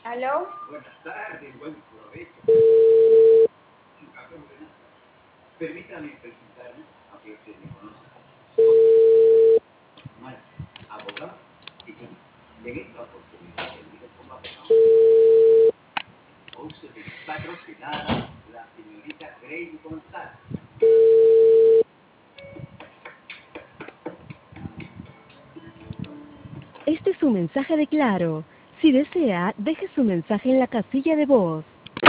¿Aló? Buenas tardes, buen provecho. Un café ordenado. Permítame presentarme, aunque usted me conoce. Mal, abogado y sí, en esta oportunidad venido como abogado. House de patrocinada la señorita Grace González. Este es un mensaje de Claro. Si desea, deje su mensaje en la casilla de voz.